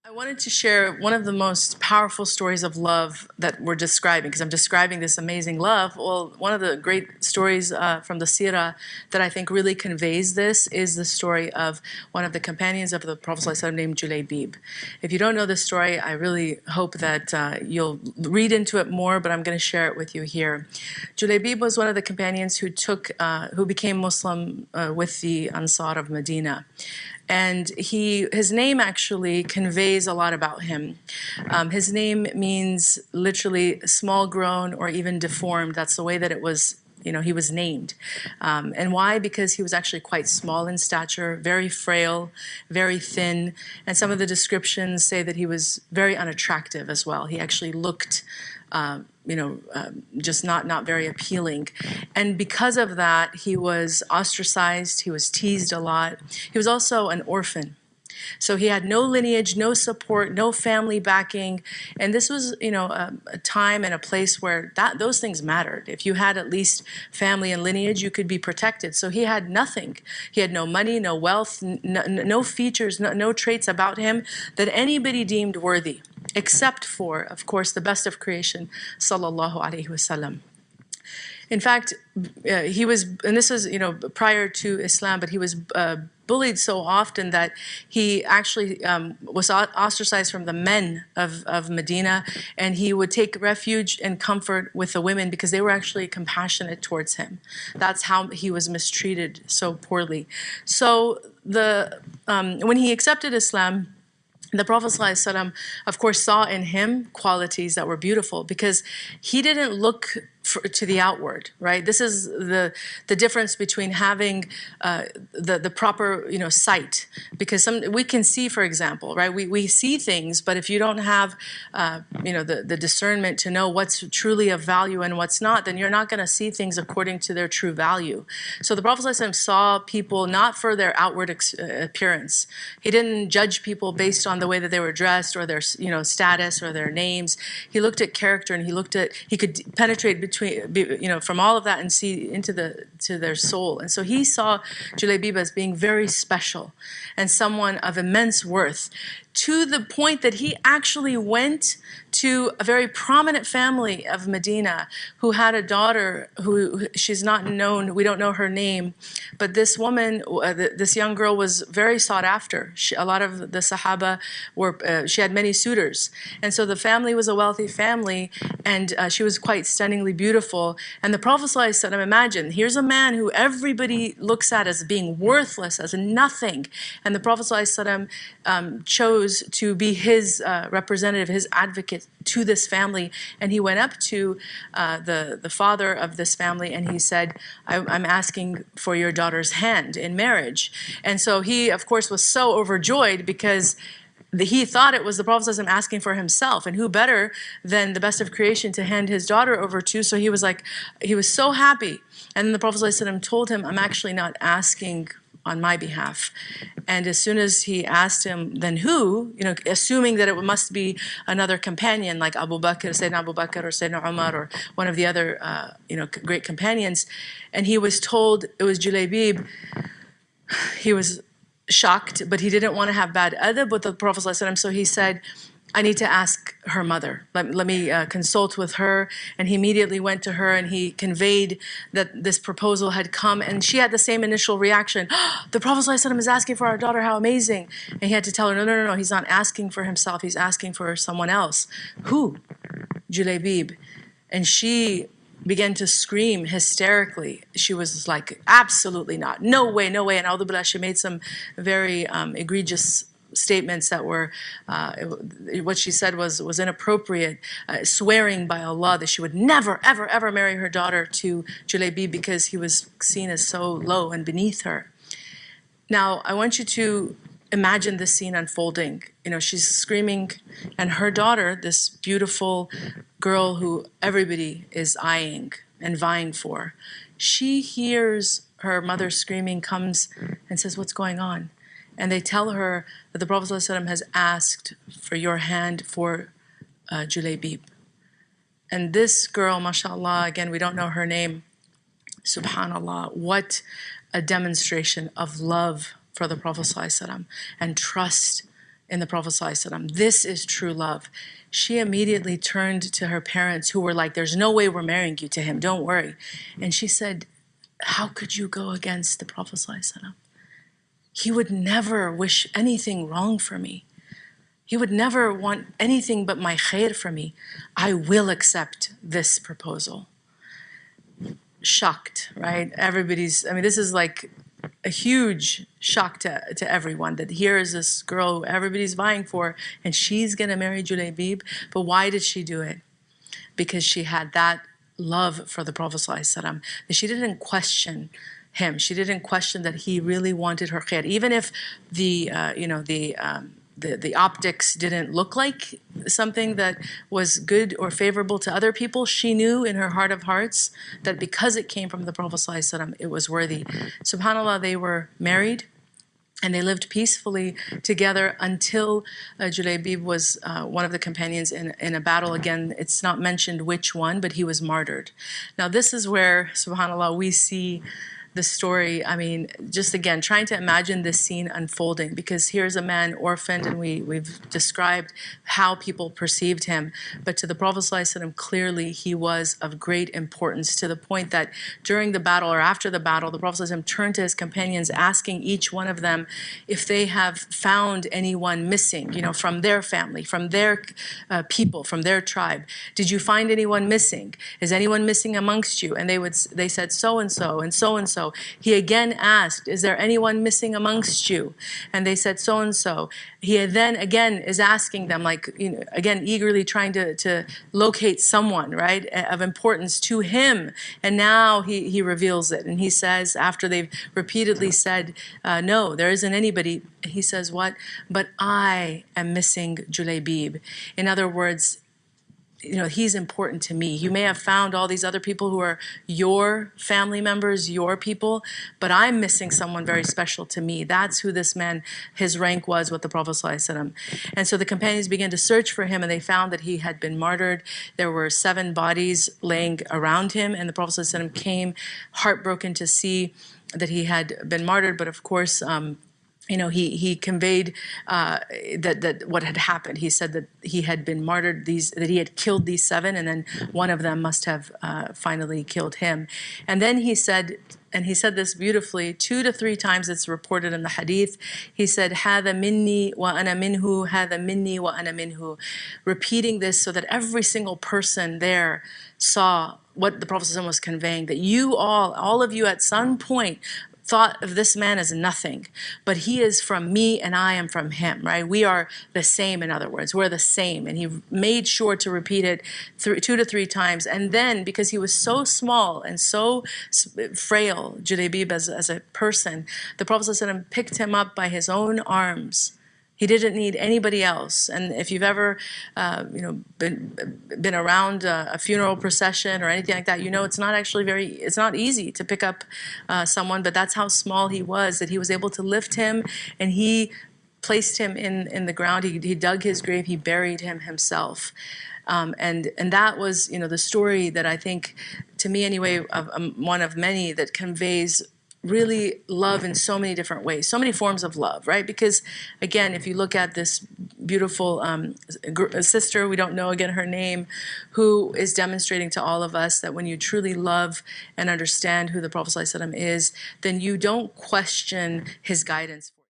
I wanted to share one of the most powerful stories of love that we're describing, because I'm describing this amazing love. Well, one of the great stories from the Sirah that I think really conveys this is the story of one of the companions of the Prophet ﷺ named Julaybib. If you don't know this story, I really hope that you'll read into it more, but I'm going to share it with you here. Julaybib was one of the companions who became Muslim with the Ansar of Medina. And his name actually conveys a lot about him. His name means literally small grown or even deformed. That's the way that it was, he was named. And why? Because he was actually quite small in stature, very frail, very thin. And some of the descriptions say that he was very unattractive as well. He actually looked just not very appealing. And because of that, he was ostracized, he was teased a lot. He was also an orphan. So he had no lineage, no support, no family backing. And this was, a time and a place where those things mattered. If you had at least family and lineage, you could be protected. So he had nothing. He had no money, no wealth, no features, no traits about him that anybody deemed worthy, except for, of course, the best of creation, sallallahu alaihi wasallam. In fact, he was, and this is, prior to Islam, but he was bullied so often that he actually was ostracized from the men of Medina, and he would take refuge and comfort with the women because they were actually compassionate towards him. That's how he was mistreated so poorly. So when he accepted Islam, the Prophet ﷺ, of course, saw in him qualities that were beautiful because he didn't look to the outward, right? This is the difference between having the proper sight, because we can see, for example, right? We see things, but if you don't have the discernment to know what's truly of value and what's not, then you're not going to see things according to their true value. So the Prophet ﷺ saw people not for their outward appearance. He didn't judge people based on the way that they were dressed or their status or their names. He looked at character, and he could penetrate from all of that and see into their soul. And so he saw Julaybib as being very special and someone of immense worth, to the point that he actually went to a very prominent family of Medina who had a daughter who she's not known, we don't know her name, but this woman, this young girl was very sought after. A lot of the Sahaba she had many suitors. And so the family was a wealthy family, and she was quite stunningly beautiful. And the Prophet ﷺ, imagine, here's a man who everybody looks at as being worthless, as nothing. And the Prophet ﷺ chose to be his representative, his advocate to this family. And he went up to the father of this family and he said, I'm asking for your daughter's hand in marriage. And so he, of course, was so overjoyed because he thought it was the Prophet ﷺ asking for himself, and who better than the best of creation to hand his daughter over to. So he was so happy. And then the Prophet ﷺ told him, I'm actually not asking on my behalf. And as soon as he asked him, then who, assuming that it must be another companion like Abu Bakr, Sayyidina Abu Bakr or Sayyidina Umar or one of the other great companions, and he was told it was Julaybib, he was shocked, but he didn't want to have bad adab with the Prophet ﷺ, so he said, I need to ask her mother. Let me consult with her. And he immediately went to her and he conveyed that this proposal had come. And she had the same initial reaction. The Prophet ﷺ is asking for our daughter. How amazing. And he had to tell her, no. He's not asking for himself. He's asking for someone else. Who? Julaybib. And she began to scream hysterically. She was like, absolutely not. No way. And Audhu Billah, she made some very egregious statements that were, what she said was inappropriate, swearing by Allah that she would never, ever marry her daughter to Julaybib because he was seen as so low and beneath her. Now, I want you to imagine this scene unfolding. She's screaming, and her daughter, this beautiful girl who everybody is eyeing and vying for, she hears her mother screaming, comes and says, what's going on? And they tell her that the Prophet ﷺ has asked for your hand for Julaybib. And this girl, mashallah, again, we don't know her name, subhanallah, what a demonstration of love for the Prophet ﷺ and trust in the Prophet ﷺ. This is true love. She immediately turned to her parents, who were like, there's no way we're marrying you to him, don't worry. And she said, how could you go against the Prophet ﷺ? He would never wish anything wrong for me. He would never want anything but my khair for me. I will accept this proposal. Shocked, right? This is like a huge shock to everyone, that here is this girl who everybody's vying for, and she's going to marry Julaybib. But why did she do it? Because she had that love for the Prophet ﷺ, that she didn't question him. She didn't question that he really wanted her khair. Even if the optics didn't look like something that was good or favorable to other people, she knew in her heart of hearts that because it came from the Prophet ﷺ, it was worthy. SubhanAllah, they were married and they lived peacefully together until Julaybib was one of the companions in a battle. Again, it's not mentioned which one, but he was martyred. Now this is where, SubhanAllah, we see the story. Just again, trying to imagine this scene unfolding, because here's a man orphaned, and we've described how people perceived him. But to the Prophet ﷺ, clearly he was of great importance, to the point that during the battle or after the battle, the Prophet ﷺ turned to his companions, asking each one of them if they have found anyone missing, from their family, from their people, from their tribe. Did you find anyone missing? Is anyone missing amongst you? And they said so-and-so and so-and-so. He again asked, is there anyone missing amongst you? And they said so-and-so. He then again is asking them, again, eagerly trying to locate someone, right, of importance to him. And now he reveals it. And he says, after they've repeatedly said, no, there isn't anybody, he says, what? But I am missing Julaybib. In other words, he's important to me. You may have found all these other people who are your family members, your people, but I'm missing someone very special to me. That's who this man, his rank was with the Prophet ﷺ. And so the companions began to search for him, and they found that he had been martyred. There were 7 bodies laying around him, and the Prophet ﷺ came heartbroken to see that he had been martyred. But of course, he conveyed that what had happened. He said that he had been martyred, that he had killed these 7, and then one of them must have finally killed him. And then he said this beautifully 2 to 3 times. It's reported in the hadith. He said, "Hada minni wa ana minhu, hada minni wa ana minhu," repeating this so that every single person there saw what the Prophet ﷺ was conveying, that you all of you at some point thought of this man as nothing, but he is from me and I am from him, right? We are the same, in other words, we're the same. And he made sure to repeat it 2 to 3 times. And then, because he was so small and so frail, Julaybib as a person, the Prophet ﷺ picked him up by his own arms. He didn't need anybody else. And if you've ever, been around a funeral procession or anything like that, it's not actually it's not easy to pick up someone. But that's how small he was, that he was able to lift him, and he placed him in the ground. He dug his grave. He buried him himself. And that was, the story that I think, to me anyway, of one of many that conveys really love in so many different ways, so many forms of love, right? Because again, if you look at this beautiful sister, we don't know again her name, who is demonstrating to all of us that when you truly love and understand who the Prophet ﷺ is, then you don't question his guidance.